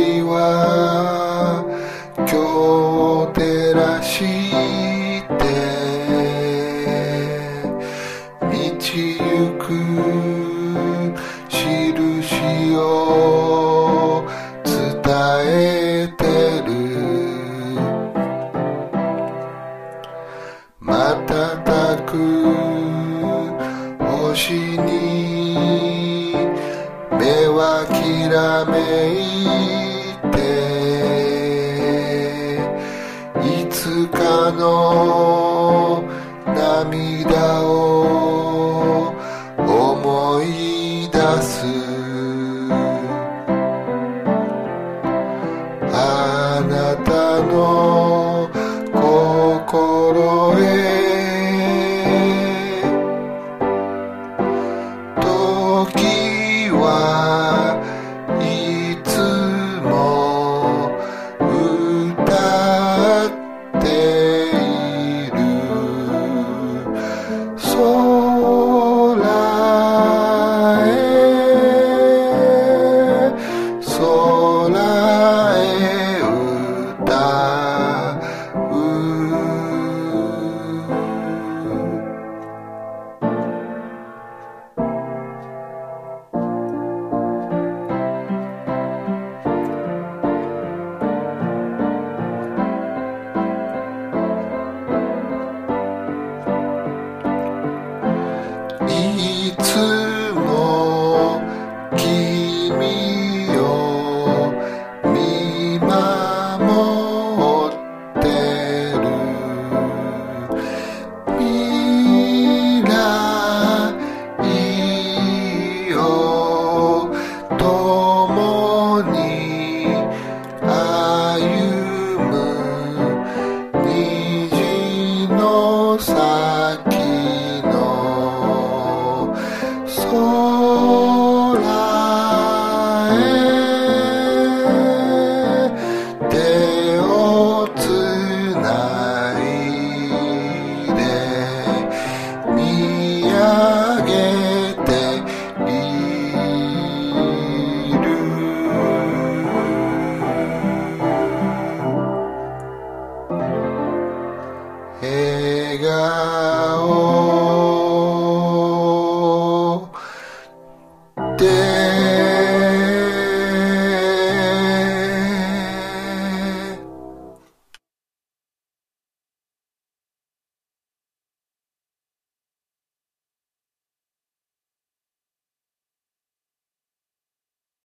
は今日照らして道行く印を伝えてる。瞬く星に目はきらめいて、いつかの涙を思い出す。あなたの心へ時はいつも歌っている。空へ空へ歌う。いつも君を見守ってる。未来を共に歩む。虹の先の空へ手をつないで見上げている。描